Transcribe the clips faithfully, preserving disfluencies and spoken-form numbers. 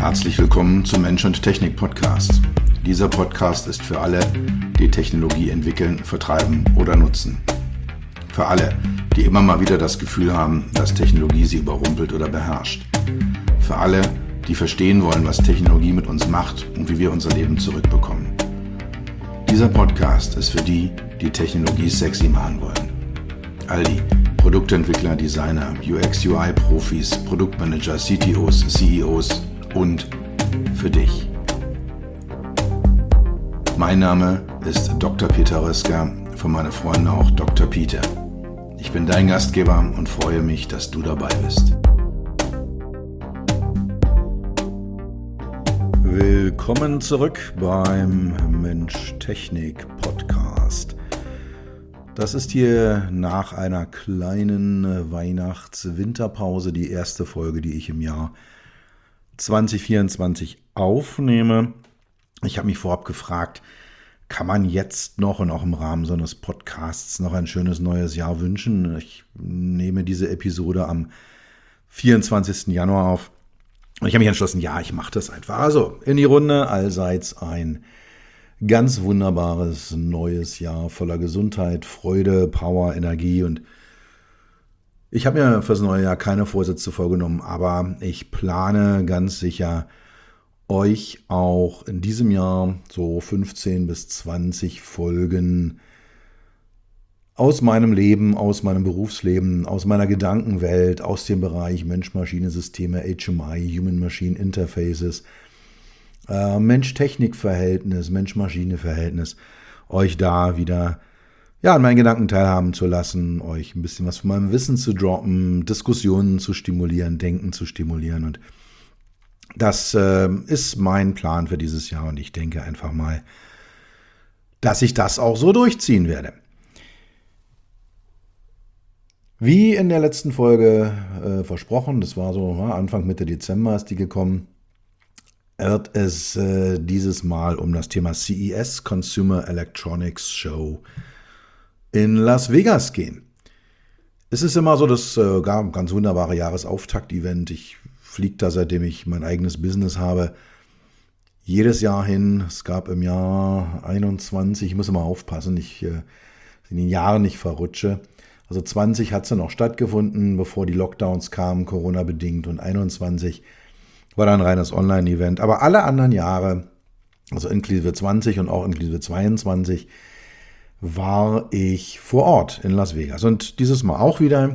Herzlich willkommen zum Mensch und Technik Podcast. Dieser Podcast ist für alle, die Technologie entwickeln, vertreiben oder nutzen. Für alle, die immer mal wieder das Gefühl haben, dass Technologie sie überrumpelt oder beherrscht. Für alle, die verstehen wollen, was Technologie mit uns macht und wie wir unser Leben zurückbekommen. Dieser Podcast ist für die, die Technologie sexy machen wollen. All die Produktentwickler, Designer, U X U I-Profis, Produktmanager, C T Os, C E Os und für dich. Mein Name ist Doktor Peter Röska, von meinen Freunden auch Doktor Peter. Ich bin dein Gastgeber und freue mich, dass du dabei bist. Willkommen zurück beim Mensch-Technik-Podcast. Das ist hier nach einer kleinen Weihnachts-Winterpause die erste Folge, die ich im Jahr zwanzig vierundzwanzig aufnehme. Ich habe mich vorab gefragt, kann man jetzt noch und auch im Rahmen so eines Podcasts noch ein schönes neues Jahr wünschen? Ich nehme diese Episode am vierundzwanzigsten Januar auf. Und ich habe mich entschlossen, ja, ich mache das einfach. Also in die Runde, allseits ein ganz wunderbares neues Jahr voller Gesundheit, Freude, Power, Energie. Und ich habe mir fürs neue Jahr keine Vorsätze vorgenommen, aber ich plane ganz sicher, euch auch in diesem Jahr so fünfzehn bis zwanzig Folgen aus meinem Leben, aus meinem Berufsleben, aus meiner Gedankenwelt, aus dem Bereich Mensch-Maschine-Systeme, H M I, Human-Machine Interfaces, äh, Mensch-Technik-Verhältnis, Mensch-Maschine-Verhältnis, euch da wieder ja, an meinen Gedanken teilhaben zu lassen, euch ein bisschen was von meinem Wissen zu droppen, Diskussionen zu stimulieren, Denken zu stimulieren. Und das äh, ist mein Plan für dieses Jahr und ich denke einfach mal, dass ich das auch so durchziehen werde. Wie in der letzten Folge äh, versprochen, das war so ja, Anfang Mitte Dezember ist die gekommen, wird es äh, dieses Mal um das Thema C E S, Consumer Electronics Show, in Las Vegas gehen. Es ist immer so das äh, ganz wunderbare Jahresauftakt-Event. Ich fliege da, seitdem ich mein eigenes Business habe, jedes Jahr hin. Es gab im Jahr einundzwanzig, ich muss immer aufpassen, ich äh, in den Jahren nicht verrutsche. Also zwanzig hat es dann auch stattgefunden, bevor die Lockdowns kamen, Corona-bedingt. Und einundzwanzig war dann ein reines Online-Event. Aber alle anderen Jahre, also inklusive zwanzig und auch inklusive zweiundzwanzig, war ich vor Ort in Las Vegas. Und dieses Mal auch wieder.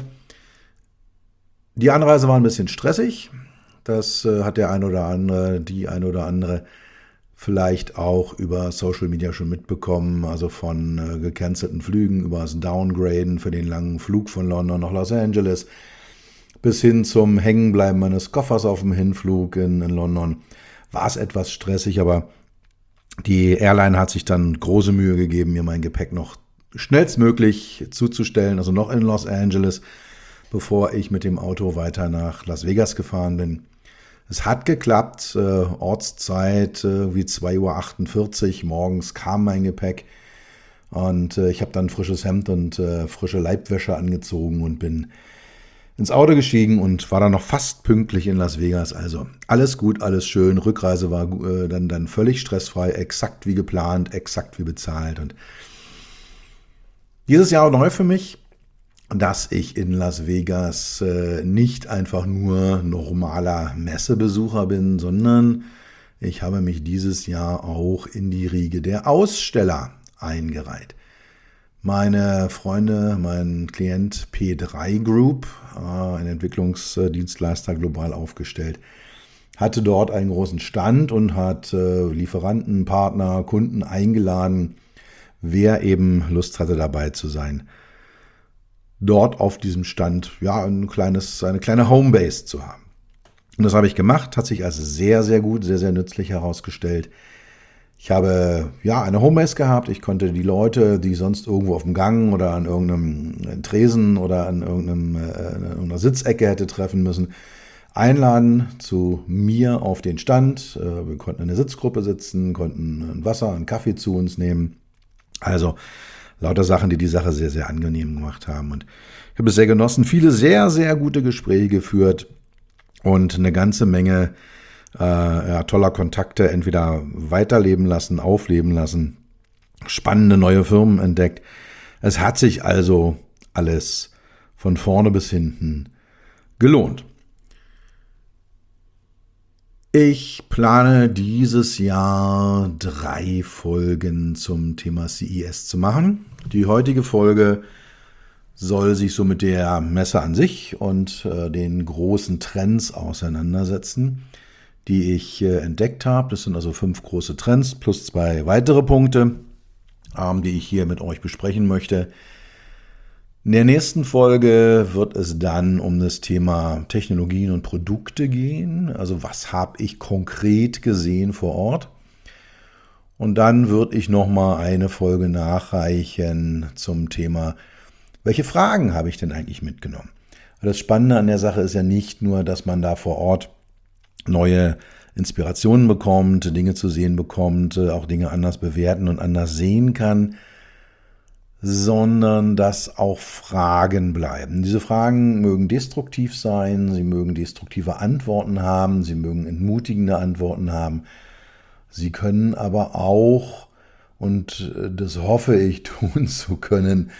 Die Anreise war ein bisschen stressig. Das äh, hat der ein oder andere, die ein oder andere vielleicht auch über Social Media schon mitbekommen. Also von äh, gecancelten Flügen über das Downgraden für den langen Flug von London nach Los Angeles bis hin zum Hängenbleiben meines Koffers auf dem Hinflug in, in London. War es etwas stressig, aber die Airline hat sich dann große Mühe gegeben, mir mein Gepäck noch schnellstmöglich zuzustellen, also noch in Los Angeles, bevor ich mit dem Auto weiter nach Las Vegas gefahren bin. Es hat geklappt, äh, Ortszeit äh, wie zwei Uhr achtundvierzig morgens kam mein Gepäck und äh, ich habe dann frisches Hemd und äh, frische Leibwäsche angezogen und bin ins Auto gestiegen und war dann noch fast pünktlich in Las Vegas. Also alles gut, alles schön. Rückreise war äh, dann, dann völlig stressfrei, exakt wie geplant, exakt wie bezahlt. Und dieses Jahr neu für mich, dass ich in Las Vegas äh, nicht einfach nur normaler Messebesucher bin, sondern ich habe mich dieses Jahr auch in die Riege der Aussteller eingereiht. Meine Freunde, mein Klient P drei Group, ein Entwicklungsdienstleister global aufgestellt, hatte dort einen großen Stand und hat Lieferanten, Partner, Kunden eingeladen, wer eben Lust hatte dabei zu sein, dort auf diesem Stand ja ein kleines, eine kleine Homebase zu haben. Und das habe ich gemacht, hat sich als sehr, sehr gut, sehr, sehr nützlich herausgestellt. Ich habe ja eine Homebase gehabt. Ich konnte die Leute, die sonst irgendwo auf dem Gang oder an irgendeinem Tresen oder an irgendeinem, äh, in irgendeiner Sitzecke hätte treffen müssen, einladen zu mir auf den Stand. Äh, wir konnten in der Sitzgruppe sitzen, konnten ein Wasser, einen Kaffee zu uns nehmen. Also lauter Sachen, die die Sache sehr, sehr angenehm gemacht haben. Und ich habe es sehr genossen, viele sehr, sehr gute Gespräche geführt und eine ganze Menge äh, ja, toller Kontakte entweder weiterleben lassen, aufleben lassen, spannende neue Firmen entdeckt. Es hat sich also alles von vorne bis hinten gelohnt. Ich plane dieses Jahr drei Folgen zum Thema C E S zu machen. Die heutige Folge soll sich so mit der Messe an sich und äh, den großen Trends auseinandersetzen, die ich äh, entdeckt habe. Das sind also fünf große Trends plus zwei weitere Punkte, ähm, die ich hier mit euch besprechen möchte. In der nächsten Folge wird es dann um das Thema Technologien und Produkte gehen. Also was habe ich konkret gesehen vor Ort? Und dann würde ich nochmal eine Folge nachreichen zum Thema, welche Fragen habe ich denn eigentlich mitgenommen? Das Spannende an der Sache ist ja nicht nur, dass man da vor Ort neue Inspirationen bekommt, Dinge zu sehen bekommt, auch Dinge anders bewerten und anders sehen kann, sondern dass auch Fragen bleiben. Diese Fragen mögen destruktiv sein, sie mögen destruktive Antworten haben, sie mögen entmutigende Antworten haben. Sie können aber auch, und das hoffe ich tun zu können,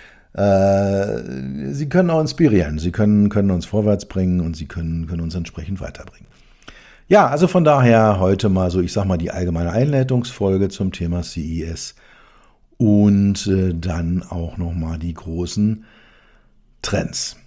äh, sie können auch inspirieren, sie können, können uns vorwärts bringen und sie können, können uns entsprechend weiterbringen. Ja, also von daher heute mal so, ich sag mal, die allgemeine Einleitungsfolge zum Thema C E S. Und äh, dann auch nochmal die großen Trends.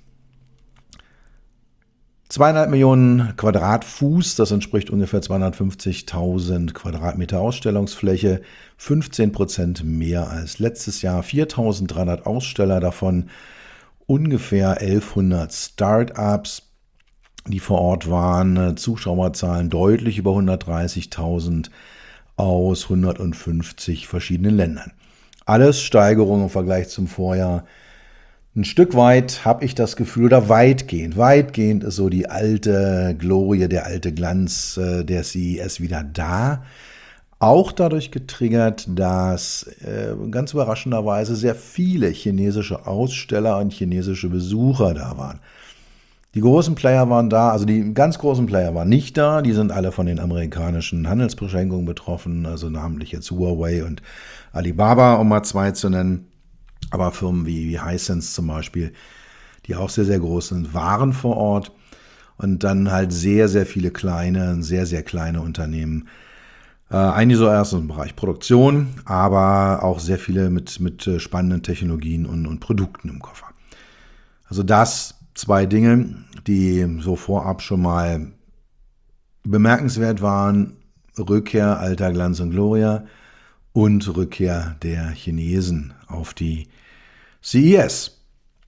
Zweieinhalb Millionen Quadratfuß, das entspricht ungefähr zweihundertfünfzigtausend Quadratmeter Ausstellungsfläche, fünfzehn Prozent mehr als letztes Jahr, viertausenddreihundert Aussteller, davon ungefähr elfhundert Start-ups, die vor Ort waren, Zuschauerzahlen deutlich über hundertdreißigtausend aus hundertfünfzig verschiedenen Ländern. Alles Steigerung im Vergleich zum Vorjahr. Ein Stück weit habe ich das Gefühl, oder weitgehend, weitgehend ist so die alte Glorie, der alte Glanz äh, der C E S wieder da. Auch dadurch getriggert, dass äh, ganz überraschenderweise sehr viele chinesische Aussteller und chinesische Besucher da waren. Die großen Player waren da, also die ganz großen Player waren nicht da, die sind alle von den amerikanischen Handelsbeschränkungen betroffen, also namentlich jetzt Huawei und Alibaba, um mal zwei zu nennen. Aber Firmen wie, wie Hisense zum Beispiel, die auch sehr, sehr groß sind, waren vor Ort. Und dann halt sehr, sehr viele kleine, sehr, sehr kleine Unternehmen. Äh, einige so erst im Bereich Produktion, aber auch sehr viele mit, mit spannenden Technologien und, und Produkten im Koffer. Also das zwei Dinge, die so vorab schon mal bemerkenswert waren. Rückkehr alter Glanz und Gloria und Rückkehr der Chinesen auf die C E S.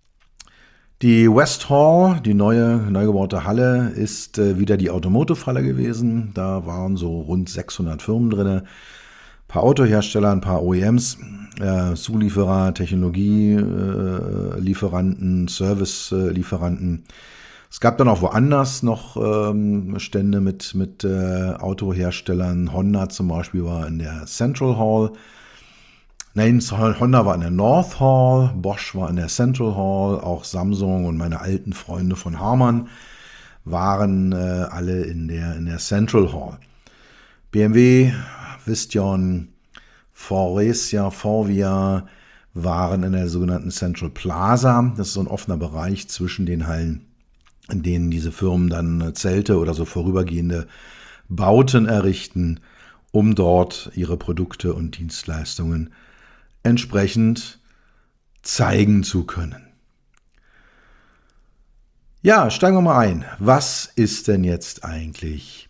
Die West Hall, die neue, neu gebaute Halle, ist äh, wieder die Automotive-Halle gewesen. Da waren so rund sechshundert Firmen drin. Ein paar Autohersteller, ein paar O E Ms, äh, Zulieferer, Technologielieferanten, äh, Servicelieferanten. Es gab dann auch woanders noch ähm, Stände mit, mit äh, Autoherstellern. Honda zum Beispiel war in der Central Hall. Nein, Honda war in der North Hall, Bosch war in der Central Hall, auch Samsung und meine alten Freunde von Harman waren äh, alle in der, in der Central Hall. B M W, Visteon, Faurecia, Forvia waren in der sogenannten Central Plaza. Das ist so ein offener Bereich zwischen den Hallen, in denen diese Firmen dann Zelte oder so vorübergehende Bauten errichten, um dort ihre Produkte und Dienstleistungen entsprechend zeigen zu können. Ja, steigen wir mal ein. Was ist denn jetzt eigentlich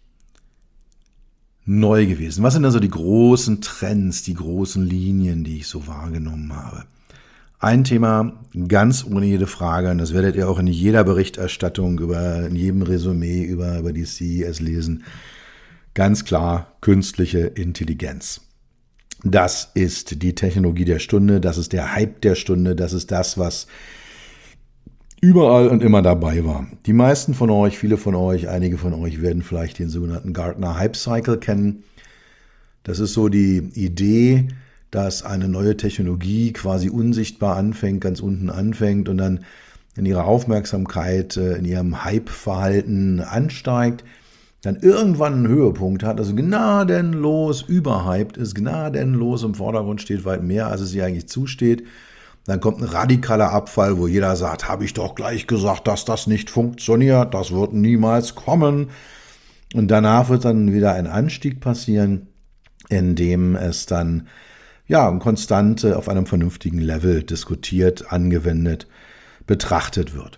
neu gewesen? Was sind also die großen Trends, die großen Linien, die ich so wahrgenommen habe? Ein Thema, ganz ohne jede Frage, und das werdet ihr auch in jeder Berichterstattung, über, in jedem Resümee über, über die C E S lesen, ganz klar künstliche Intelligenz. Das ist die Technologie der Stunde, das ist der Hype der Stunde, das ist das, was überall und immer dabei war. Die meisten von euch, viele von euch, einige von euch werden vielleicht den sogenannten Gartner Hype Cycle kennen. Das ist so die Idee, dass eine neue Technologie quasi unsichtbar anfängt, ganz unten anfängt und dann in ihrer Aufmerksamkeit, in ihrem Hype-Verhalten ansteigt, dann irgendwann einen Höhepunkt hat, also gnadenlos überhyped ist, gnadenlos im Vordergrund steht, weit mehr, als es ihr eigentlich zusteht. Dann kommt ein radikaler Abfall, wo jeder sagt, habe ich doch gleich gesagt, dass das nicht funktioniert, das wird niemals kommen. Und danach wird dann wieder ein Anstieg passieren, in dem es dann ja konstant auf einem vernünftigen Level diskutiert, angewendet, betrachtet wird.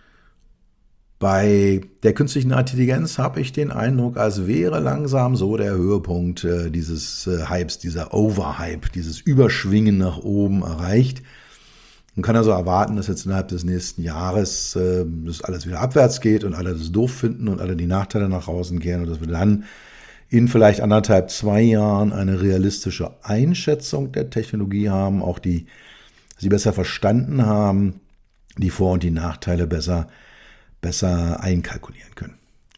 Bei der künstlichen Intelligenz habe ich den Eindruck, als wäre langsam so der Höhepunkt äh, dieses äh, Hypes, dieser Overhype, dieses Überschwingen nach oben erreicht. Man kann also erwarten, dass jetzt innerhalb des nächsten Jahres äh, das alles wieder abwärts geht und alle das doof finden und alle die Nachteile nach außen kehren und dass wir dann in vielleicht anderthalb, zwei Jahren eine realistische Einschätzung der Technologie haben, auch die sie besser verstanden haben, die Vor- und die Nachteile besser besser einkalkulieren können.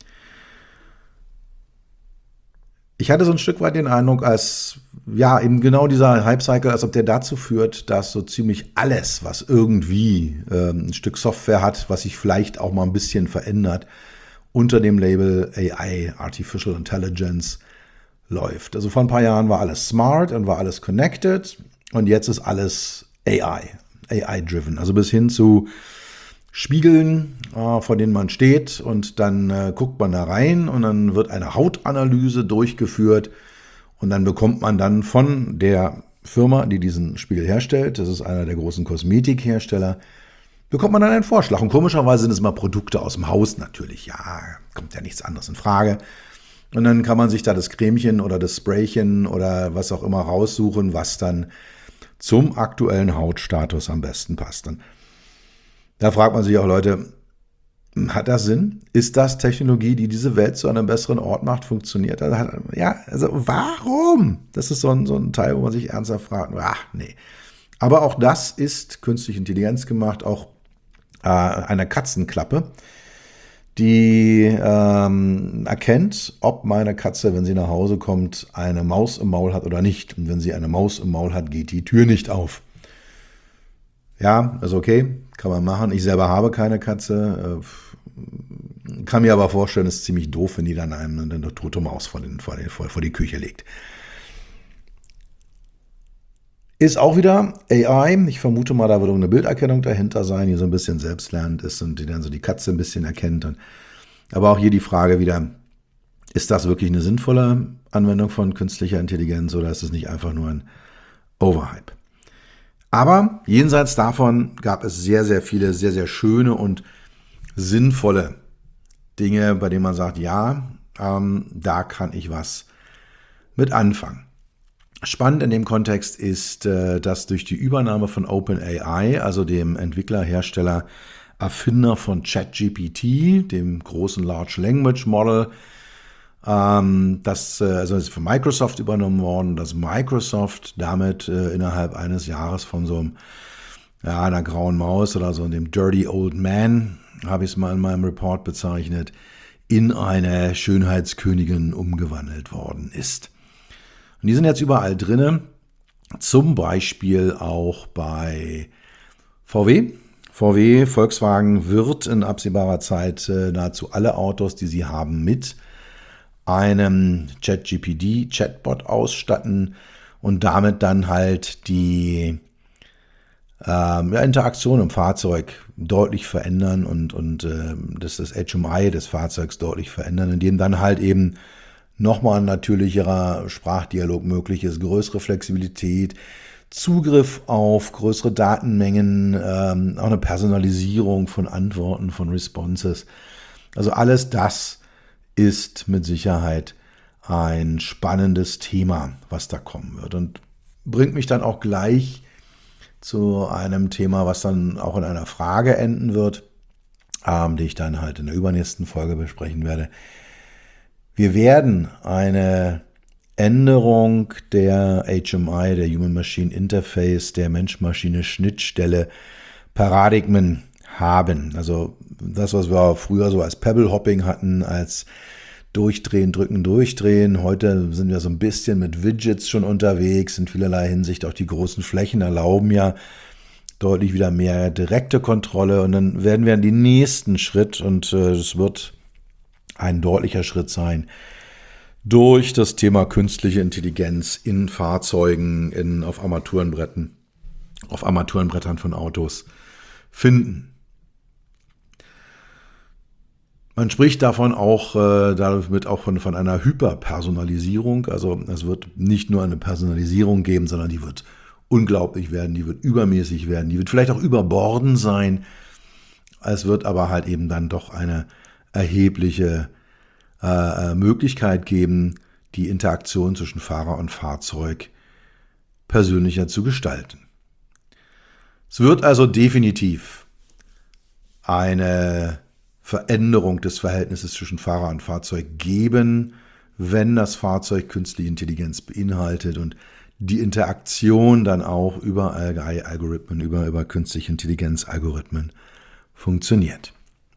Ich hatte so ein Stück weit den Eindruck, als ja eben genau dieser Hype-Cycle, als ob der dazu führt, dass so ziemlich alles, was irgendwie ähm, ein Stück Software hat, was sich vielleicht auch mal ein bisschen verändert, unter dem Label A I, Artificial Intelligence, läuft. Also vor ein paar Jahren war alles smart und war alles connected und jetzt ist alles A I, A I-driven. Also bis hin zu Spiegeln, äh, vor denen man steht und dann äh, guckt man da rein und dann wird eine Hautanalyse durchgeführt und dann bekommt man dann von der Firma, die diesen Spiegel herstellt, das ist einer der großen Kosmetikhersteller, bekommt man dann einen Vorschlag. Und komischerweise sind es mal Produkte aus dem Haus natürlich. Ja, kommt ja nichts anderes in Frage. Und dann kann man sich da das Cremchen oder das Spraychen oder was auch immer raussuchen, was dann zum aktuellen Hautstatus am besten passt. Und da fragt man sich auch, Leute, hat das Sinn? Ist das Technologie, die diese Welt zu einem besseren Ort macht? Funktioniert das? Ja, also warum? Das ist so ein, so ein Teil, wo man sich ernsthaft fragt, ach nee. Aber auch das ist künstliche Intelligenz gemacht, auch äh, eine Katzenklappe, die ähm, erkennt, ob meine Katze, wenn sie nach Hause kommt, eine Maus im Maul hat oder nicht. Und wenn sie eine Maus im Maul hat, geht die Tür nicht auf. Ja, ist okay, kann man machen. Ich selber habe keine Katze. Äh, kann mir aber vorstellen, es ist ziemlich doof, wenn die dann einem eine tote Maus vor, den, vor, den, vor, vor die Küche legt. Ist auch wieder A I. Ich vermute mal, da wird eine Bilderkennung dahinter sein, die so ein bisschen selbstlernend ist und die dann so die Katze ein bisschen erkennt. Und, aber auch hier die Frage wieder, ist das wirklich eine sinnvolle Anwendung von künstlicher Intelligenz oder ist es nicht einfach nur ein Overhype? Aber jenseits davon gab es sehr, sehr viele, sehr, sehr schöne und sinnvolle Dinge, bei denen man sagt, ja, ähm, da kann ich was mit anfangen. Spannend in dem Kontext ist, äh, dass durch die Übernahme von OpenAI, also dem Entwickler, Hersteller, Erfinder von ChatGPT, dem großen Large Language Model, ähm, das äh, also ist von Microsoft übernommen worden, dass Microsoft damit äh, innerhalb eines Jahres von so einem, ja, einer grauen Maus oder so dem Dirty Old Man, habe ich es mal in meinem Report bezeichnet, in eine Schönheitskönigin umgewandelt worden ist. Und die sind jetzt überall drinne, zum Beispiel auch bei V W. V W, Volkswagen wird in absehbarer Zeit äh, nahezu alle Autos, die sie haben, mit einem ChatGPT-Chatbot ausstatten und damit dann halt die ähm, ja, Interaktion im Fahrzeug deutlich verändern und, und äh, das, das H M I des Fahrzeugs deutlich verändern, indem dann halt eben nochmal ein natürlicherer Sprachdialog möglich ist, größere Flexibilität, Zugriff auf größere Datenmengen, ähm, auch eine Personalisierung von Antworten, von Responses. Also alles das ist mit Sicherheit ein spannendes Thema, was da kommen wird. Und bringt mich dann auch gleich zu einem Thema, was dann auch in einer Frage enden wird, ähm, die ich dann halt in der übernächsten Folge besprechen werde. Wir werden eine Änderung der H M I, der Human-Machine Interface, der Mensch-Maschine-Schnittstelle, Paradigmen haben. Also das, was wir früher so als Pebble-Hopping hatten, als Durchdrehen, Drücken, Durchdrehen. Heute sind wir so ein bisschen mit Widgets schon unterwegs. In vielerlei Hinsicht auch die großen Flächen erlauben ja deutlich wieder mehr direkte Kontrolle. Und dann werden wir in den nächsten Schritt, und es äh, wird ein deutlicher Schritt sein, durch das Thema künstliche Intelligenz in Fahrzeugen, in, auf Armaturenbrettern, auf Armaturenbrettern von Autos finden. Man spricht davon auch, äh, damit auch von, von einer Hyperpersonalisierung. Also es wird nicht nur eine Personalisierung geben, sondern die wird unglaublich werden, die wird übermäßig werden, die wird vielleicht auch überborden sein. Es wird aber halt eben dann doch eine erhebliche äh, Möglichkeit geben, die Interaktion zwischen Fahrer und Fahrzeug persönlicher zu gestalten. Es wird also definitiv eine Veränderung des Verhältnisses zwischen Fahrer und Fahrzeug geben, wenn das Fahrzeug künstliche Intelligenz beinhaltet und die Interaktion dann auch über A I-Algorithmen, über, über künstliche Intelligenz-Algorithmen funktioniert.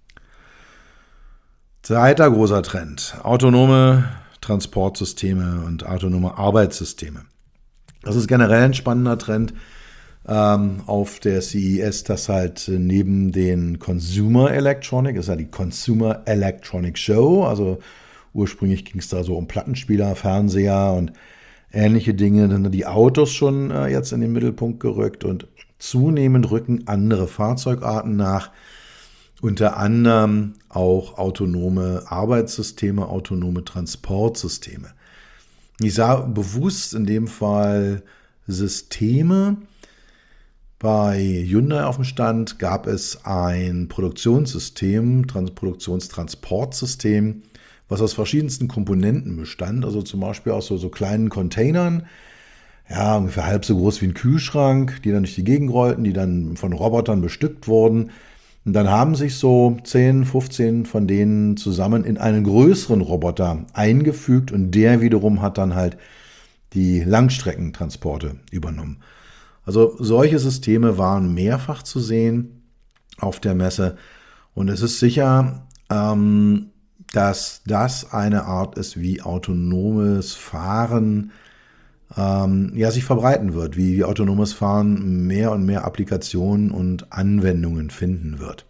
Zweiter großer Trend: autonome Transportsysteme und autonome Arbeitssysteme. Das ist generell ein spannender Trend ähm, auf der C E S, dass halt neben den Consumer Electronic, ist ja die Consumer Electronic Show, also ursprünglich ging es da so um Plattenspieler, Fernseher und ähnliche Dinge, dann die Autos schon äh, jetzt in den Mittelpunkt gerückt und zunehmend rücken andere Fahrzeugarten nach, unter anderem auch autonome Arbeitssysteme, autonome Transportsysteme. Ich sage bewusst in dem Fall Systeme. Bei Hyundai auf dem Stand gab es ein Produktionssystem, Trans- Produktionstransportsystem, was aus verschiedensten Komponenten bestand, also zum Beispiel aus so, so kleinen Containern, ja, ungefähr halb so groß wie ein Kühlschrank, die dann durch die Gegend rollten, die dann von Robotern bestückt wurden. Und dann haben sich so zehn, fünfzehn von denen zusammen in einen größeren Roboter eingefügt und der wiederum hat dann halt die Langstreckentransporte übernommen. Also solche Systeme waren mehrfach zu sehen auf der Messe und es ist sicher, ähm, dass das eine Art ist, wie autonomes Fahren ähm, ja, sich verbreiten wird, wie, wie autonomes Fahren mehr und mehr Applikationen und Anwendungen finden wird.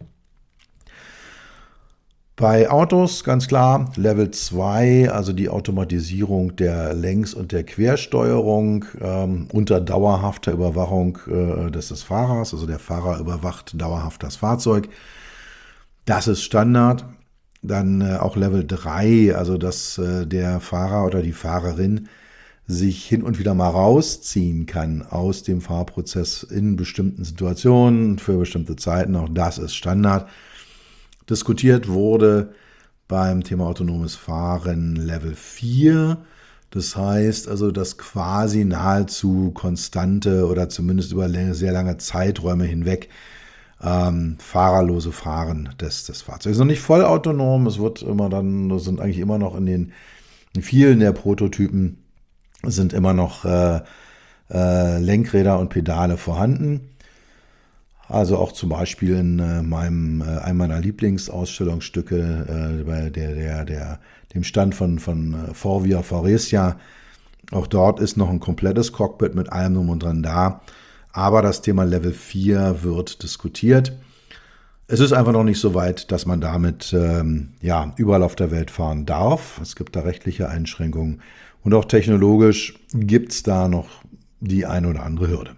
Bei Autos ganz klar Level zwei, also die Automatisierung der Längs- und der Quersteuerung ähm, unter dauerhafter Überwachung äh, des, des Fahrers, also der Fahrer überwacht dauerhaft das Fahrzeug. Das ist Standard. Dann äh, auch Level drei, also dass äh, der Fahrer oder die Fahrerin sich hin und wieder mal rausziehen kann aus dem Fahrprozess in bestimmten Situationen für bestimmte Zeiten. Auch das ist Standard. Diskutiert wurde beim Thema autonomes Fahren Level vier. Das heißt also, dass quasi nahezu konstante oder zumindest über sehr lange Zeiträume hinweg ähm, fahrerlose Fahren des, des Fahrzeugs. Noch nicht voll autonom, es wird immer dann, das sind eigentlich immer noch in den in vielen der Prototypen sind immer noch äh, äh, Lenkräder und Pedale vorhanden. Also auch zum Beispiel in äh, meinem, äh, einem meiner Lieblingsausstellungsstücke äh, bei der, der, der, dem Stand von, von äh, Forvia Faurecia. Auch dort ist noch ein komplettes Cockpit mit allem drum und dran da. Aber das Thema Level vier wird diskutiert. Es ist einfach noch nicht so weit, dass man damit ähm, ja, überall auf der Welt fahren darf. Es gibt da rechtliche Einschränkungen. Und auch technologisch gibt es da noch die eine oder andere Hürde.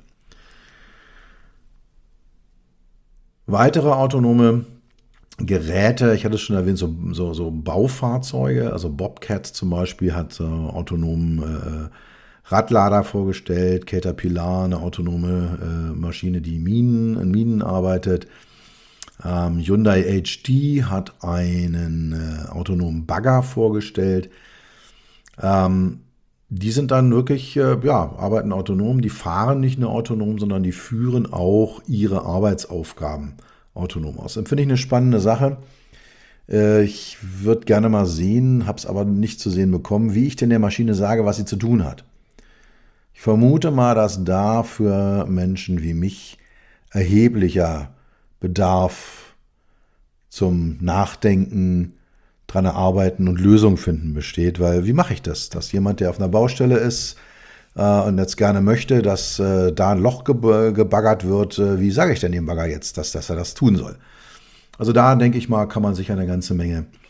Weitere autonome Geräte, ich hatte es schon erwähnt, so, so, so Baufahrzeuge, also Bobcat zum Beispiel hat äh, autonomen äh, Radlader vorgestellt, Caterpillar, eine autonome äh, Maschine, die Minen, in Minen arbeitet. Ähm, Hyundai H D hat einen äh, autonomen Bagger vorgestellt. Ähm, die sind dann wirklich, äh, ja, arbeiten autonom, die fahren nicht nur autonom, sondern die führen auch ihre Arbeitsaufgaben autonom aus. Das finde ich eine spannende Sache. Äh, ich würde gerne mal sehen, habe es aber nicht zu sehen bekommen, wie ich denn der Maschine sage, was sie zu tun hat. Ich vermute mal, dass da für Menschen wie mich erheblicher Bedarf zum Nachdenken, dran arbeiten und Lösungen finden besteht, weil wie mache ich das? Dass jemand, der auf einer Baustelle ist äh, und jetzt gerne möchte, dass äh, da ein Loch ge- gebaggert wird, äh, wie sage ich denn dem Bagger jetzt, dass, dass er das tun soll? Also da denke ich mal, kann man sich eine ganze Menge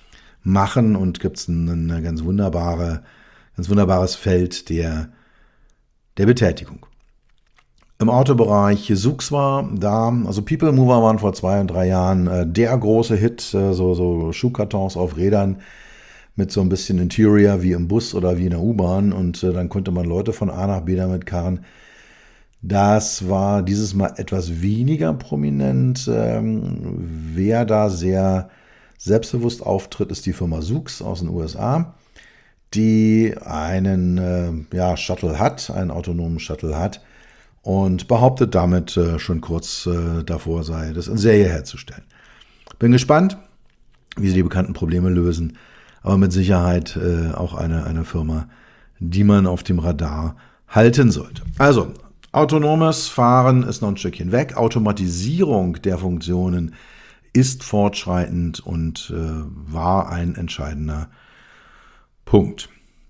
machen und gibt es ein, ein ganz, wunderbare, ganz wunderbares Feld der, der Betätigung. Im Autobereich Sux war da, also People Mover waren vor zwei und drei Jahren äh, der große Hit, äh, so, so Schuhkartons auf Rädern mit so ein bisschen Interior wie im Bus oder wie in der U-Bahn und äh, dann konnte man Leute von A nach B damit karren. Das war dieses Mal etwas weniger prominent. Ähm, wer da sehr selbstbewusst auftritt, ist die Firma Sux aus den U S A, die einen äh, ja, Shuttle hat, einen autonomen Shuttle hat und behauptet damit äh, schon kurz äh, davor sei, das in Serie herzustellen. Bin gespannt, wie sie die bekannten Probleme lösen, aber mit Sicherheit äh, auch eine, eine Firma, die man auf dem Radar halten sollte. Also, autonomes Fahren ist noch ein Stückchen weg. Automatisierung der Funktionen ist fortschreitend und äh, war ein entscheidender Punkt.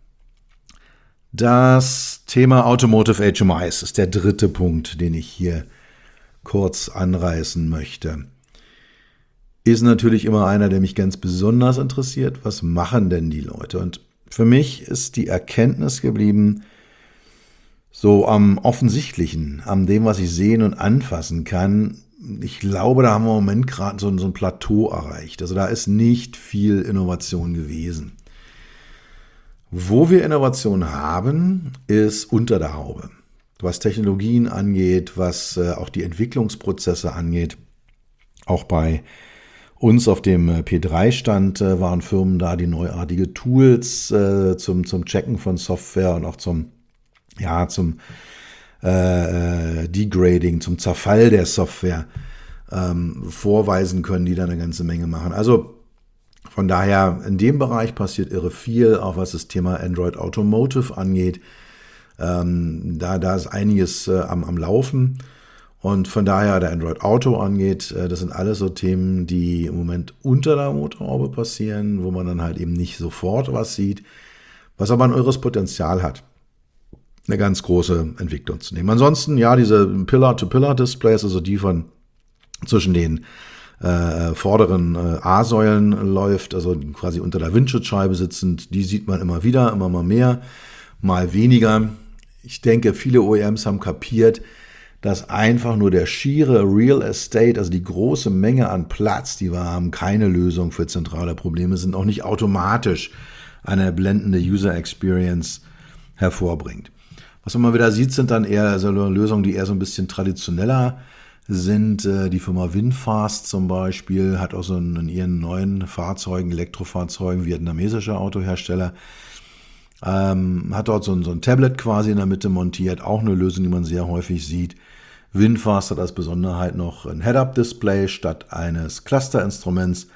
Das Thema Automotive H M Is ist der dritte Punkt, den ich hier kurz anreißen möchte. Ist natürlich immer einer, der mich ganz besonders interessiert. Was machen denn die Leute? Und für mich ist die Erkenntnis geblieben, so am Offensichtlichen, an dem, was ich sehen und anfassen kann. Ich glaube, da haben wir im Moment gerade so, so ein Plateau erreicht. Also da ist nicht viel Innovation gewesen. Wo wir Innovation haben, ist unter der Haube. Was Technologien angeht, was äh, auch die Entwicklungsprozesse angeht. Auch bei uns auf dem P drei Stand äh, waren Firmen da, die neuartige Tools äh, zum, zum Checken von Software und auch zum, ja, zum äh, Degrading, zum Zerfall der Software ähm, vorweisen können, die da eine ganze Menge machen. Also von daher, in dem Bereich passiert irre viel, auch was das Thema Android Automotive angeht. Ähm, da, da ist einiges äh, am, am Laufen. Und von daher, der Android Auto angeht, äh, das sind alles so Themen, die im Moment unter der Motorhaube passieren, wo man dann halt eben nicht sofort was sieht, was aber ein irres Potenzial hat, eine ganz große Entwicklung zu nehmen. Ansonsten, ja, diese Pillar-to-Pillar-Displays, also die von zwischen den Äh, vorderen äh, A-Säulen läuft, also quasi unter der Windschutzscheibe sitzend, die sieht man immer wieder, immer mal mehr, mal weniger. Ich denke, viele O E Ms haben kapiert, dass einfach nur der schiere Real Estate, also die große Menge an Platz, die wir haben, keine Lösung für zentrale Probleme sind, auch nicht automatisch eine blendende User Experience hervorbringt. Was man mal wieder sieht, sind dann eher also Lösungen, die eher so ein bisschen traditioneller sind. Die Firma Winfast zum Beispiel hat auch so in ihren neuen Fahrzeugen, Elektrofahrzeugen, vietnamesischer Autohersteller, ähm, hat dort so ein, so ein Tablet quasi in der Mitte montiert, auch eine Lösung, die man sehr häufig sieht. Winfast hat als Besonderheit noch ein Head-Up-Display statt eines Cluster-Instruments.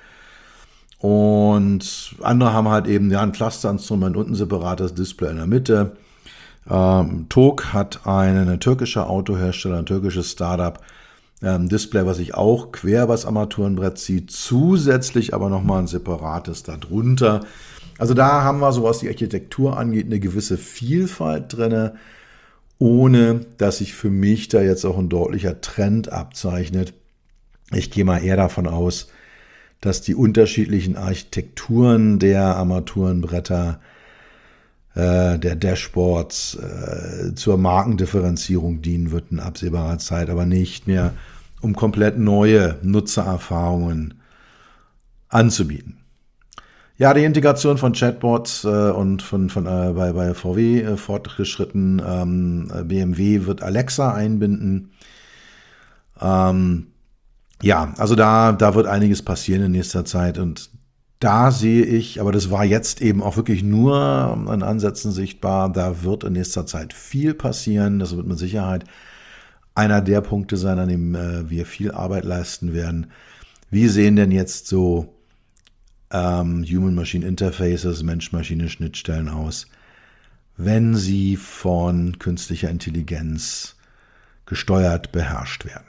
Und andere haben halt eben ja ein Cluster-Instrument und ein separates Display in der Mitte. Ähm, T O G hat einen, ein türkischer Autohersteller, ein türkisches Startup, Ähm, Display, was sich auch quer übers Armaturenbrett zieht, zusätzlich aber nochmal ein separates darunter. Also da haben wir, so was die Architektur angeht, eine gewisse Vielfalt drin, ohne dass sich für mich da jetzt auch ein deutlicher Trend abzeichnet. Ich gehe mal eher davon aus, dass die unterschiedlichen Architekturen der Armaturenbretter, äh, der Dashboards äh, zur Markendifferenzierung dienen wird in absehbarer Zeit, aber nicht mehr um komplett neue Nutzererfahrungen anzubieten. Ja, die Integration von Chatbots äh, und von, von äh, bei, bei V W äh, fortgeschritten. Ähm, B M W wird Alexa einbinden. Ähm, ja, also da, da wird einiges passieren in nächster Zeit und da sehe ich, aber das war jetzt eben auch wirklich nur an Ansätzen sichtbar, da wird in nächster Zeit viel passieren. Das wird mit Sicherheit einer der Punkte sein, an dem äh, wir viel Arbeit leisten werden. Wie sehen denn jetzt so ähm, Human-Machine-Interfaces, Mensch-Maschine-Schnittstellen aus, wenn sie von künstlicher Intelligenz gesteuert, beherrscht werden?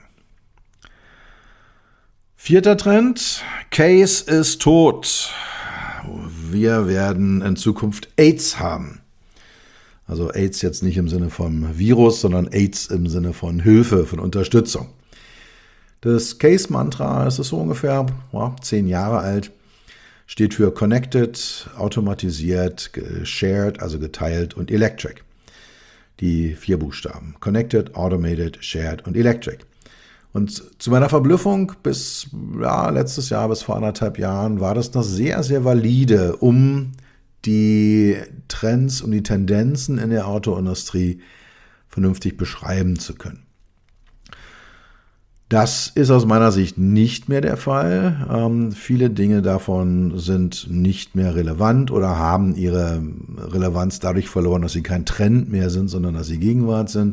Vierter Trend, Case ist tot. Wir werden in Zukunft AIDS haben. Also AIDS jetzt nicht im Sinne von Virus, sondern AIDS im Sinne von Hilfe, von Unterstützung. Das Case-Mantra, es ist so ungefähr ja, zehn Jahre alt, steht für Connected, automatisiert, shared, also geteilt und electric. Die vier Buchstaben. Connected, automated, shared und electric. Und zu meiner Verblüffung bis ja, letztes Jahr, bis vor anderthalb Jahren, war das noch sehr, sehr valide, um die Trends und die Tendenzen in der Autoindustrie vernünftig beschreiben zu können. Das ist aus meiner Sicht nicht mehr der Fall. Ähm, viele Dinge davon sind nicht mehr relevant oder haben ihre Relevanz dadurch verloren, dass sie kein Trend mehr sind, sondern dass sie Gegenwart sind.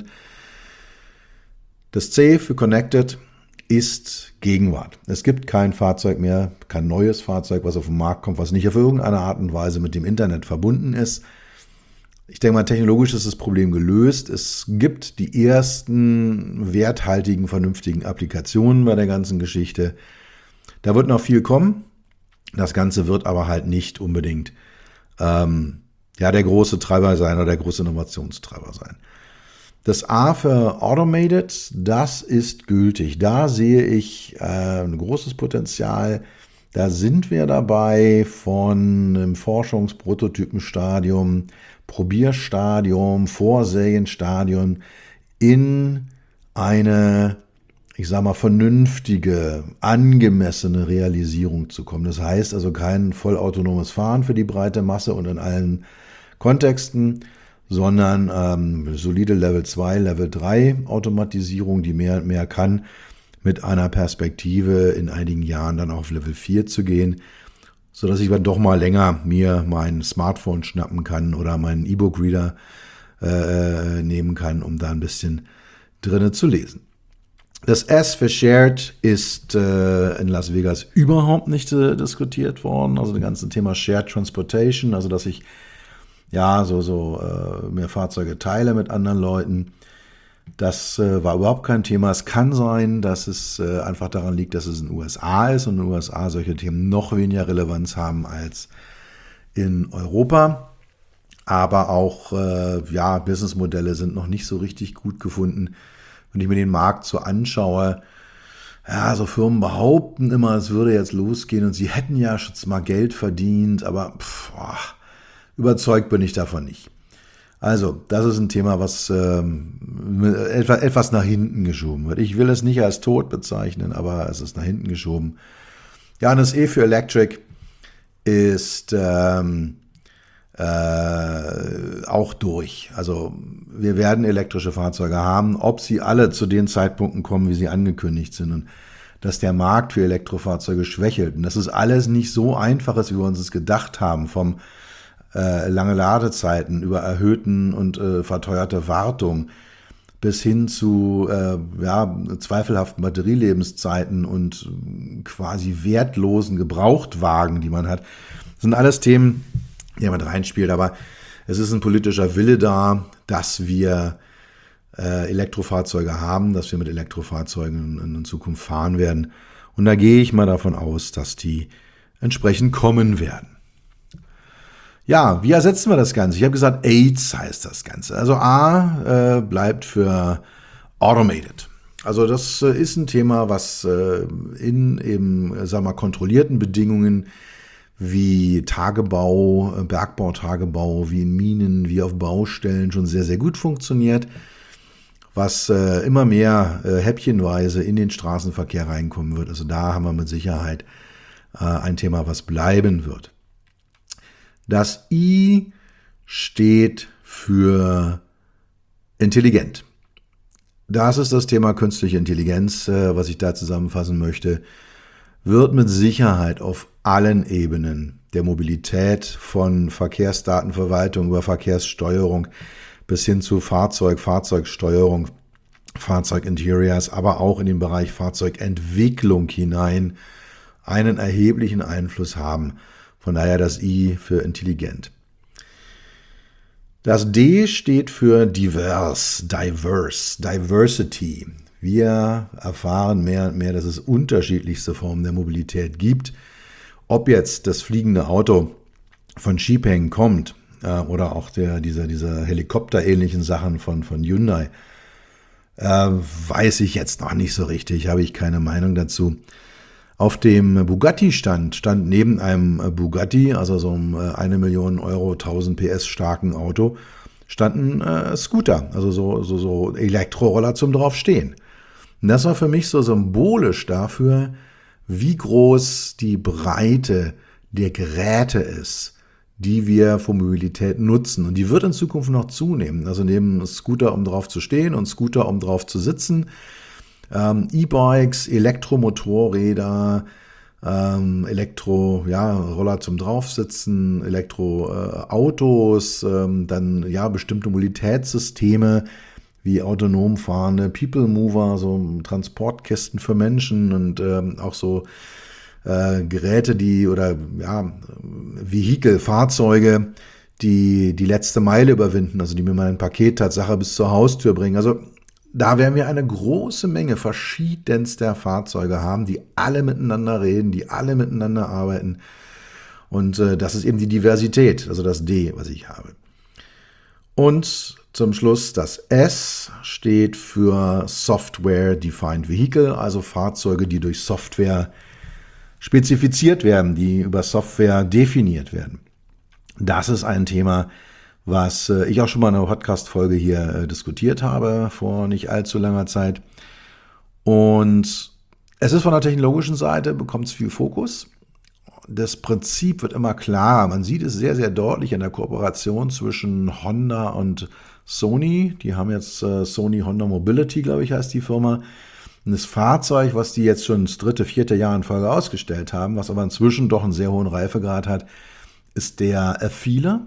Das C für Connected ist Gegenwart. Es gibt kein Fahrzeug mehr, kein neues Fahrzeug, was auf den Markt kommt, was nicht auf irgendeine Art und Weise mit dem Internet verbunden ist. Ich denke mal, technologisch ist das Problem gelöst. Es gibt die ersten werthaltigen, vernünftigen Applikationen bei der ganzen Geschichte. Da wird noch viel kommen. Das Ganze wird aber halt nicht unbedingt ähm, ja, der große Treiber sein oder der große Innovationstreiber sein. Das A für Automated, das ist gültig. Da sehe ich äh, ein großes Potenzial. Da sind wir dabei von einem Forschungs-Prototypenstadium, Probierstadium, Vorserienstadium in eine, ich sag mal, vernünftige, angemessene Realisierung zu kommen. Das heißt also kein vollautonomes Fahren für die breite Masse und in allen Kontexten, sondern ähm, solide Level zwei, Level drei Automatisierung, die mehr und mehr kann, mit einer Perspektive in einigen Jahren dann auf Level vier zu gehen, sodass ich dann doch mal länger mir mein Smartphone schnappen kann oder meinen E-Book-Reader äh, nehmen kann, um da ein bisschen drinnen zu lesen. Das S für Shared ist äh, in Las Vegas überhaupt nicht äh, diskutiert worden. Also das ganze Thema Shared Transportation, also dass ich ja so, so äh, mehr Fahrzeuge teile mit anderen Leuten. Das äh, war überhaupt kein Thema. Es kann sein, dass es äh, einfach daran liegt, dass es in den U S A ist und in den U S A solche Themen noch weniger Relevanz haben als in Europa. Aber auch äh, ja, Businessmodelle sind noch nicht so richtig gut gefunden. Wenn ich mir den Markt so anschaue, ja, so Firmen behaupten immer, es würde jetzt losgehen und sie hätten ja schon mal Geld verdient, aber pff, boah, überzeugt bin ich davon nicht. Also, das ist ein Thema, was ähm, etwa, etwas nach hinten geschoben wird. Ich will es nicht als tot bezeichnen, aber es ist nach hinten geschoben. Ja, und das E für Electric ist ähm, äh, auch durch. Also, wir werden elektrische Fahrzeuge haben, ob sie alle zu den Zeitpunkten kommen, wie sie angekündigt sind. Und dass der Markt für Elektrofahrzeuge schwächelt. Und dass es alles nicht so einfach ist, wie wir uns es gedacht haben, vom Äh, lange Ladezeiten, über erhöhten und äh, verteuerte Wartung bis hin zu äh, ja, zweifelhaften Batterielebenszeiten und äh, quasi wertlosen Gebrauchtwagen, die man hat. Das sind alles Themen, die man reinspielt, aber es ist ein politischer Wille da, dass wir äh, Elektrofahrzeuge haben, dass wir mit Elektrofahrzeugen in, in Zukunft fahren werden. Und da gehe ich mal davon aus, dass die entsprechend kommen werden. Ja, wie ersetzen wir das Ganze? Ich habe gesagt, AIDS heißt das Ganze. Also A äh, bleibt für Automated. Also das äh, ist ein Thema, was äh, in eben, sagen wir mal, kontrollierten Bedingungen wie Tagebau, Bergbautagebau, wie in Minen, wie auf Baustellen schon sehr, sehr gut funktioniert, was äh, immer mehr äh, häppchenweise in den Straßenverkehr reinkommen wird. Also da haben wir mit Sicherheit äh, ein Thema, was bleiben wird. Das I steht für intelligent. Das ist das Thema künstliche Intelligenz, was ich da zusammenfassen möchte, wird mit Sicherheit auf allen Ebenen der Mobilität von Verkehrsdatenverwaltung über Verkehrssteuerung bis hin zu Fahrzeug, Fahrzeugsteuerung, Fahrzeuginteriors, aber auch in den Bereich Fahrzeugentwicklung hinein einen erheblichen Einfluss haben. Von daher das I für intelligent. Das D steht für divers, diverse, diversity. Wir erfahren mehr und mehr, dass es unterschiedlichste Formen der Mobilität gibt. Ob jetzt das fliegende Auto von Xpeng kommt äh, oder auch der, diese, diese Helikopter-ähnlichen Sachen von, von Hyundai, äh, weiß ich jetzt noch nicht so richtig, habe ich keine Meinung dazu. Auf dem Bugatti-Stand stand neben einem Bugatti, also so einem eine Million Euro, tausend P S starken Auto, standen äh, Scooter, also so, so, so Elektroroller zum Draufstehen. Und das war für mich so symbolisch dafür, wie groß die Breite der Geräte ist, die wir für Mobilität nutzen. Und die wird in Zukunft noch zunehmen. Also neben Scooter, um drauf zu stehen und Scooter, um drauf zu sitzen, ähm, E-Bikes, Elektromotorräder, ähm, Elektro, ja, Roller zum Draufsitzen, Elektroautos, äh, ähm, dann ja bestimmte Mobilitätssysteme wie autonom fahrende People Mover, so Transportkästen für Menschen und ähm, auch so äh, Geräte, die oder ja Vehikel, Fahrzeuge, die die letzte Meile überwinden, also die mir mal ein Paket Tatsache bis zur Haustür bringen. Also da werden wir eine große Menge verschiedenster Fahrzeuge haben, die alle miteinander reden, die alle miteinander arbeiten. Und äh, das ist eben die Diversität, also das D, was ich habe. Und zum Schluss das S steht für Software Defined Vehicle, also Fahrzeuge, die durch Software spezifiziert werden, die über Software definiert werden. Das ist ein Thema, was äh, ich auch schon mal in einer Podcast-Folge hier äh, diskutiert habe, vor nicht allzu langer Zeit. Und es ist von der technologischen Seite, bekommt es viel Fokus. Das Prinzip wird immer klarer. Man sieht es sehr, sehr deutlich in der Kooperation zwischen Honda und Sony. Die haben jetzt äh, Sony Honda Mobility, glaube ich, heißt die Firma. Und das Fahrzeug, was die jetzt schon das dritte, vierte Jahr in Folge ausgestellt haben, was aber inzwischen doch einen sehr hohen Reifegrad hat, ist der Afeela.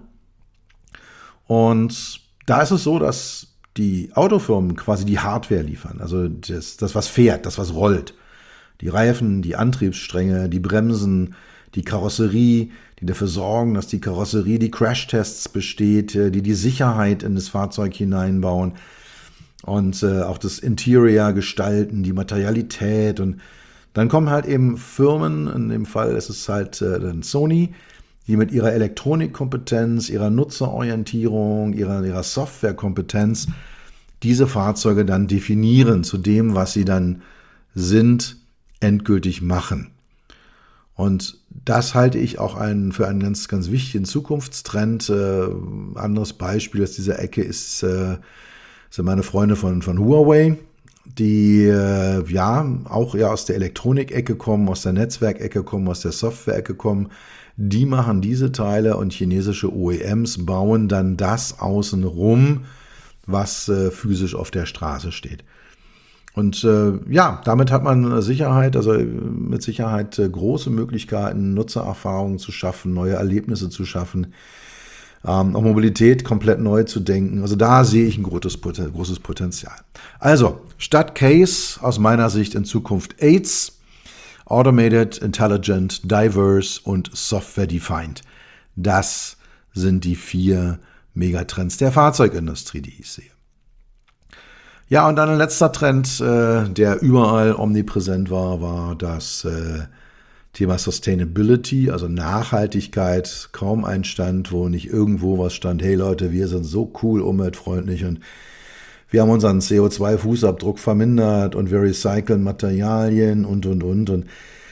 Und da ist es so, dass die Autofirmen quasi die Hardware liefern, also das, das, was fährt, das, was rollt. Die Reifen, die Antriebsstränge, die Bremsen, die Karosserie, die dafür sorgen, dass die Karosserie die Crashtests besteht, die die Sicherheit in das Fahrzeug hineinbauen und äh, auch das Interior gestalten, die Materialität. Und dann kommen halt eben Firmen, in dem Fall ist es halt äh, dann Sony, die mit ihrer Elektronikkompetenz, ihrer Nutzerorientierung, ihrer, ihrer Softwarekompetenz diese Fahrzeuge dann definieren zu dem, was sie dann sind, endgültig machen. Und das halte ich auch einen, für einen ganz, ganz wichtigen Zukunftstrend. Äh, anderes Beispiel aus dieser Ecke ist, äh, sind meine Freunde von, von Huawei, die äh, ja auch ja aus der Elektronik-Ecke kommen, aus der Netzwerkecke kommen, aus der Software-Ecke kommen. Die machen diese Teile und chinesische O E Ms bauen dann das außenrum, was äh, physisch auf der Straße steht. Und äh, ja, damit hat man Sicherheit, also mit Sicherheit äh, große Möglichkeiten, Nutzererfahrungen zu schaffen, neue Erlebnisse zu schaffen, ähm, auch Mobilität komplett neu zu denken. Also da sehe ich ein großes, großes Potenzial. Also, statt Case aus meiner Sicht in Zukunft AIDS, Automated, Intelligent, Diverse und Software-Defined. Das sind die vier Megatrends der Fahrzeugindustrie, die ich sehe. Ja, und dann ein letzter Trend, äh, der überall omnipräsent war, war das äh, Thema Sustainability, also Nachhaltigkeit. Kaum ein Stand, wo nicht irgendwo was stand, hey Leute, wir sind so cool, umweltfreundlich und wir haben unseren C O zwei Fußabdruck vermindert und wir recyceln Materialien und, und, und. Und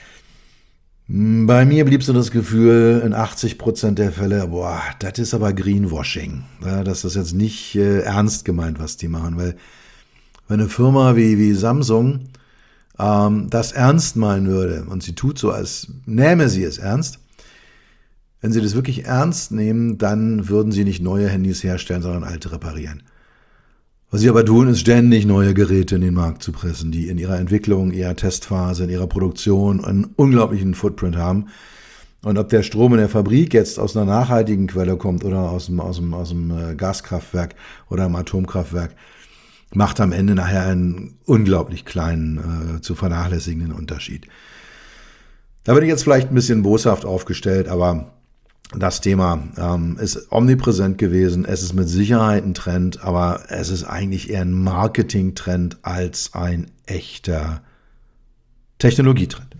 bei mir blieb so das Gefühl, in achtzig Prozent der Fälle, boah, das ist aber Greenwashing. Ja, das ist jetzt nicht äh, ernst gemeint, was die machen, weil wenn eine Firma wie, wie Samsung ähm, das ernst meinen würde und sie tut so, als nähme sie es ernst, wenn sie das wirklich ernst nehmen, dann würden sie nicht neue Handys herstellen, sondern alte reparieren. Was sie aber tun, ist ständig neue Geräte in den Markt zu pressen, die in ihrer Entwicklung, ihrer Testphase, in ihrer Produktion einen unglaublichen Footprint haben. Und ob der Strom in der Fabrik jetzt aus einer nachhaltigen Quelle kommt oder aus dem, aus dem, aus dem Gaskraftwerk oder einem Atomkraftwerk, macht am Ende nachher einen unglaublich kleinen, äh, zu vernachlässigenden Unterschied. Da bin ich jetzt vielleicht ein bisschen boshaft aufgestellt, aber das Thema ähm, ist omnipräsent gewesen. Es ist mit Sicherheit ein Trend, aber es ist eigentlich eher ein Marketing-Trend als ein echter Technologietrend.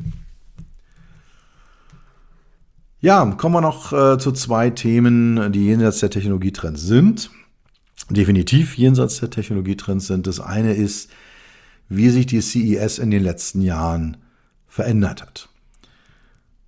Ja, kommen wir noch äh, zu zwei Themen, die jenseits der Technologietrends sind. Definitiv jenseits der Technologietrends sind. Das eine ist, wie sich die C E S in den letzten Jahren verändert hat.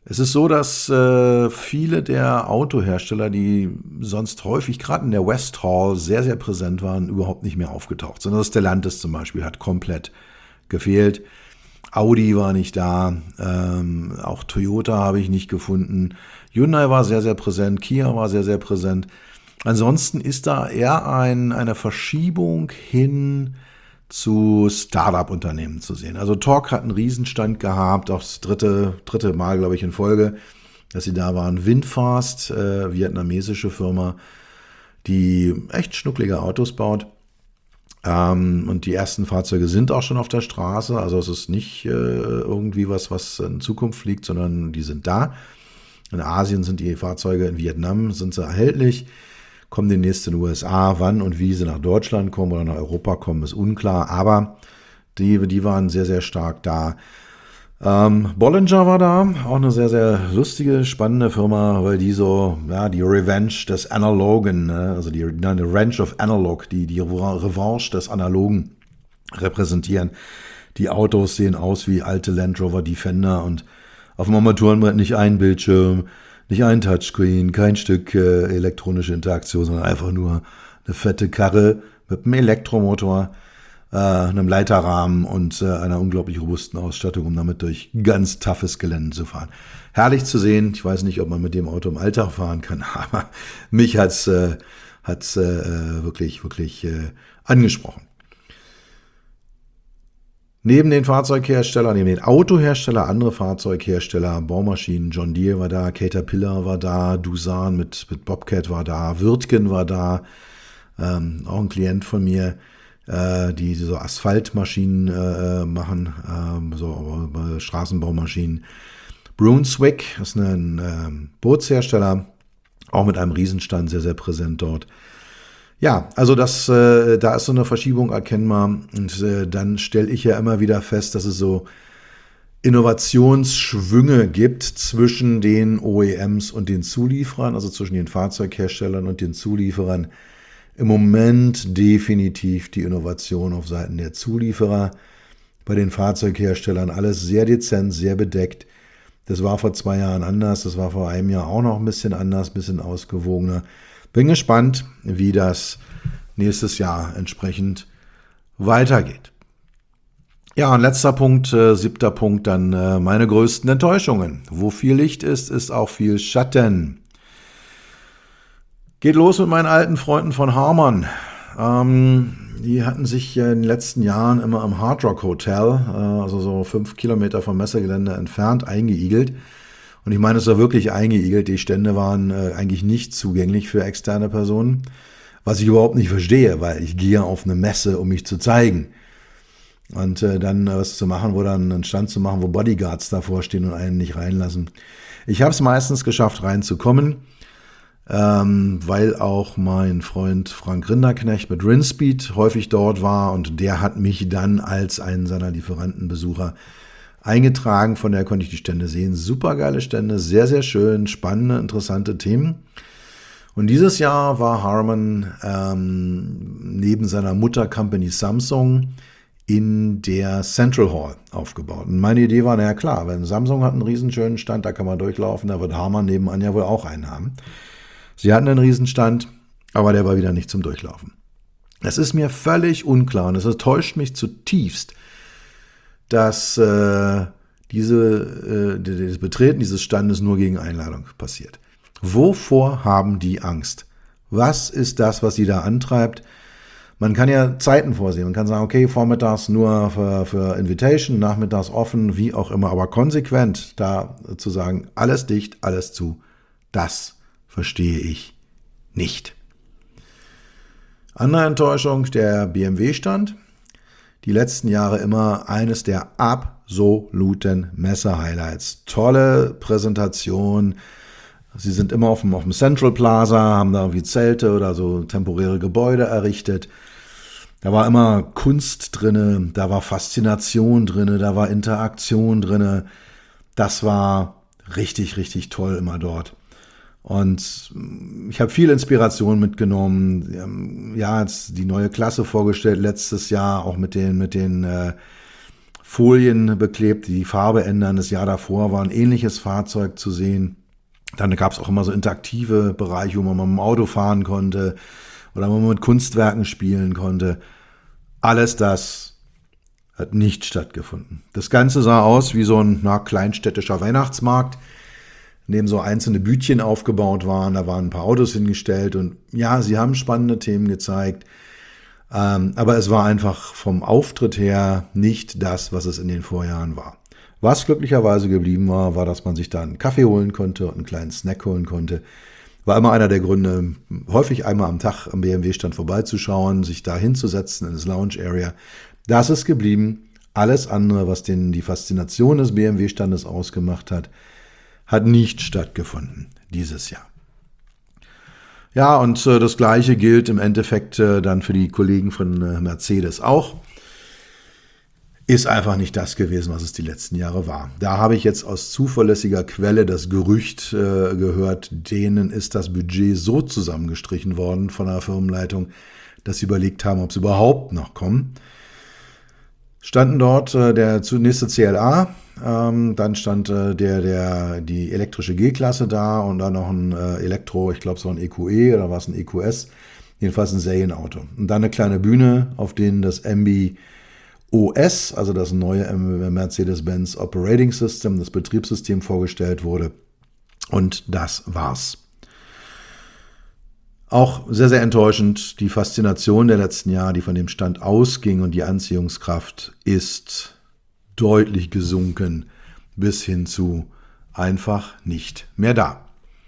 Es ist so, dass äh, viele der Autohersteller, die sonst häufig gerade in der West Hall sehr, sehr präsent waren, überhaupt nicht mehr aufgetaucht sind. Stellantis zum Beispiel hat komplett gefehlt. Audi war nicht da, ähm, auch Toyota habe ich nicht gefunden. Hyundai war sehr, sehr präsent, Kia war sehr, sehr präsent. Ansonsten ist da eher ein, eine Verschiebung hin zu Startup-Unternehmen zu sehen. Also Torc hat einen Riesenstand gehabt, auch das dritte, dritte Mal, glaube ich, in Folge, dass sie da waren. Winfast, äh, vietnamesische Firma, die echt schnucklige Autos baut. Ähm, und die ersten Fahrzeuge sind auch schon auf der Straße. Also es ist nicht äh, irgendwie was, was in Zukunft fliegt, sondern die sind da. In Asien sind die Fahrzeuge, in Vietnam sind sie erhältlich. Kommen demnächst in den U S A, wann und wie sie nach Deutschland kommen oder nach Europa kommen, ist unklar. Aber die, die waren sehr, sehr stark da. Ähm, Bollinger war da, auch eine sehr, sehr lustige, spannende Firma, weil die so, ja, die Revenge des Analogen, ne? Also die, nein, die Revenge of Analog, die, die Revanche des Analogen repräsentieren. Die Autos sehen aus wie alte Land Rover Defender und auf dem Armaturenbrett nicht ein Bildschirm, nicht ein Touchscreen, kein Stück äh, elektronische Interaktion, sondern einfach nur eine fette Karre mit einem Elektromotor, äh, einem Leiterrahmen und äh, einer unglaublich robusten Ausstattung, um damit durch ganz toughes Gelände zu fahren. Herrlich zu sehen. Ich weiß nicht, ob man mit dem Auto im Alltag fahren kann, aber mich hat's äh, hat's äh, wirklich, wirklich äh, angesprochen. Neben den Fahrzeugherstellern, neben den Autoherstellern, andere Fahrzeughersteller, Baumaschinen, John Deere war da, Caterpillar war da, Doosan mit, mit Bobcat war da, Wirtgen war da, ähm, auch ein Klient von mir, äh, die so Asphaltmaschinen äh, machen, äh, so äh, Straßenbaumaschinen. Brunswick ist ein äh, Bootshersteller, auch mit einem Riesenstand, sehr, sehr präsent dort. Ja, also das, äh, da ist so eine Verschiebung erkennbar und äh, dann stelle ich ja immer wieder fest, dass es so Innovationsschwünge gibt zwischen den O E Ms und den Zulieferern, also zwischen den Fahrzeugherstellern und den Zulieferern. Im Moment definitiv die Innovation auf Seiten der Zulieferer. Bei den Fahrzeugherstellern alles sehr dezent, sehr bedeckt. Das war vor zwei Jahren anders, das war vor einem Jahr auch noch ein bisschen anders, ein bisschen ausgewogener. Bin gespannt, wie das nächstes Jahr entsprechend weitergeht. Ja, und letzter Punkt, äh, siebter Punkt, dann äh, meine größten Enttäuschungen. Wo viel Licht ist, ist auch viel Schatten. Geht los mit meinen alten Freunden von Harman. Ähm, die hatten sich in den letzten Jahren immer am Hard Rock Hotel, äh, also so fünf Kilometer vom Messegelände entfernt, eingeigelt. Und ich meine, es war wirklich eingeigelt. Die Stände waren äh, eigentlich nicht zugänglich für externe Personen. Was ich überhaupt nicht verstehe, weil ich gehe auf eine Messe, um mich zu zeigen. Und äh, dann äh, was zu machen, wo dann einen Stand zu machen, wo Bodyguards davor stehen und einen nicht reinlassen. Ich habe es meistens geschafft, reinzukommen, ähm, weil auch mein Freund Frank Rinderknecht mit Rinspeed häufig dort war. Und der hat mich dann als einen seiner Lieferantenbesucher eingetragen, von der konnte ich die Stände sehen. Super geile Stände, sehr, sehr schön, spannende, interessante Themen. Und dieses Jahr war Harman ähm, neben seiner Mutter-Company Samsung in der Central Hall aufgebaut. Und meine Idee war, naja klar, wenn Samsung hat einen riesenschönen Stand, da kann man durchlaufen, da wird Harman nebenan ja wohl auch einen haben. Sie hatten einen Riesenstand, aber der war wieder nicht zum Durchlaufen. Es ist mir völlig unklar und es enttäuscht mich zutiefst, dass äh, diese, äh, das Betreten dieses Standes nur gegen Einladung passiert. Wovor haben die Angst? Was ist das, was sie da antreibt? Man kann ja Zeiten vorsehen. Man kann sagen, okay, vormittags nur für, für Invitation, nachmittags offen, wie auch immer. Aber konsequent da zu sagen, alles dicht, alles zu, das verstehe ich nicht. Andere Enttäuschung, der B M W-Stand. Die letzten Jahre immer eines der absoluten Messe-Highlights. Tolle Präsentation. Sie sind immer auf dem, auf dem Central Plaza, haben da irgendwie Zelte oder so temporäre Gebäude errichtet. Da war immer Kunst drinne, da war Faszination drinne, da war Interaktion drinne. Das war richtig, richtig toll immer dort. Und ich habe viel Inspiration mitgenommen. Ja, jetzt die neue Klasse vorgestellt letztes Jahr, auch mit den, mit den äh, Folien beklebt, die die Farbe ändern. Das Jahr davor war ein ähnliches Fahrzeug zu sehen. Dann gab es auch immer so interaktive Bereiche, wo man mit dem Auto fahren konnte oder wo man mit Kunstwerken spielen konnte. Alles das hat nicht stattgefunden. Das Ganze sah aus wie so ein na, kleinstädtischer Weihnachtsmarkt, in dem so einzelne Bütchen aufgebaut waren. Da waren ein paar Autos hingestellt und ja, sie haben spannende Themen gezeigt. Ähm, aber es war einfach vom Auftritt her nicht das, was es in den Vorjahren war. Was glücklicherweise geblieben war, war, dass man sich da einen Kaffee holen konnte und einen kleinen Snack holen konnte. War immer einer der Gründe, häufig einmal am Tag am B M W-Stand vorbeizuschauen, sich da hinzusetzen in das Lounge-Area. Das ist geblieben. Alles andere, was den, die Faszination des B M W-Standes ausgemacht hat, hat nicht stattgefunden dieses Jahr. Ja, und äh, das Gleiche gilt im Endeffekt äh, dann für die Kollegen von äh, Mercedes auch. Ist einfach nicht das gewesen, was es die letzten Jahre war. Da habe ich jetzt aus zuverlässiger Quelle das Gerücht äh, gehört, denen ist das Budget so zusammengestrichen worden von der Firmenleitung, dass sie überlegt haben, ob sie überhaupt noch kommen. Standen dort äh, der nächste C L A, ähm, dann stand äh, der, der, die elektrische G-Klasse da und dann noch ein äh, Elektro, ich glaube es war ein E Q E oder war es ein E Q S, jedenfalls ein Serienauto. Und dann eine kleine Bühne, auf denen das M B O S, also das neue Mercedes-Benz Operating System, das Betriebssystem vorgestellt wurde. Und das war's. Auch sehr, sehr enttäuschend, die Faszination der letzten Jahre, die von dem Stand ausging und die Anziehungskraft ist deutlich gesunken bis hin zu einfach nicht mehr da.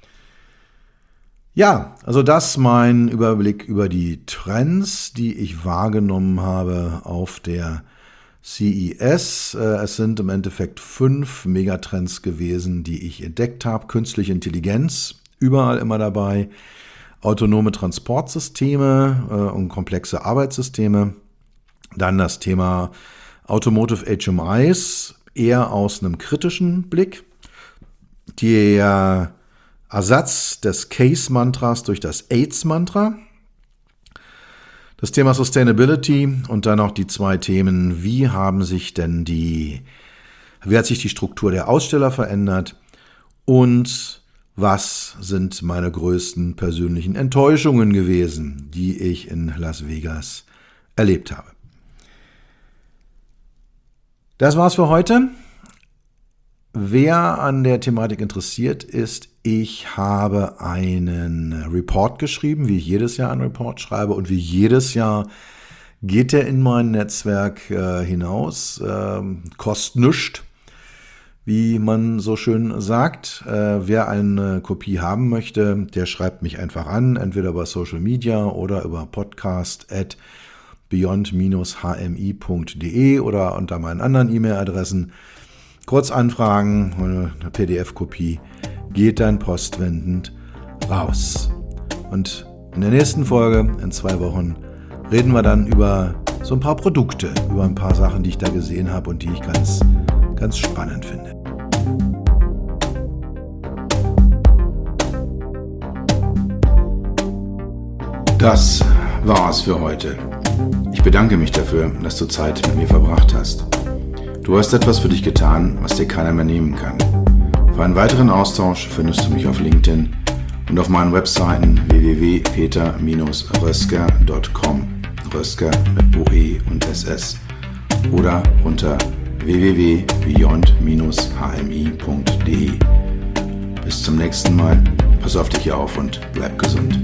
Ja, also das mein Überblick über die Trends, die ich wahrgenommen habe auf der C E S. Es sind im Endeffekt fünf Megatrends gewesen, die ich entdeckt habe. Künstliche Intelligenz, überall immer dabei. Autonome Transportsysteme äh, und komplexe Arbeitssysteme. Dann das Thema Automotive H M Is, eher aus einem kritischen Blick. Der Ersatz des Case-Mantras durch das AIDS-Mantra. Das Thema Sustainability und dann noch die zwei Themen, wie haben sich denn die, wie hat sich die Struktur der Aussteller verändert und was sind meine größten persönlichen Enttäuschungen gewesen, die ich in Las Vegas erlebt habe. Das war's für heute. Wer an der Thematik interessiert ist, ich habe einen Report geschrieben, wie ich jedes Jahr einen Report schreibe und wie jedes Jahr geht er in mein Netzwerk äh, hinaus, äh, kostet nichts, wie man so schön sagt. Äh, wer eine Kopie haben möchte, der schreibt mich einfach an, entweder über Social Media oder über podcast at beyond dash h m i punkt d e oder unter meinen anderen E-Mail-Adressen. Kurz anfragen, eine P D F-Kopie geht dann postwendend raus. Und in der nächsten Folge, in zwei Wochen, reden wir dann über so ein paar Produkte, über ein paar Sachen, die ich da gesehen habe und die ich ganz, ganz spannend finde. Das war's für heute. Ich bedanke mich dafür, dass du Zeit mit mir verbracht hast. Du hast etwas für dich getan, was dir keiner mehr nehmen kann. Für einen weiteren Austausch findest du mich auf LinkedIn und auf meinen Webseiten w w w punkt peter Bindestrich rösker punkt com, Rösker mit O E und S S, oder unter w w w punkt beyond dash h m i punkt d e. Bis zum nächsten Mal, pass auf dich auf und bleib gesund.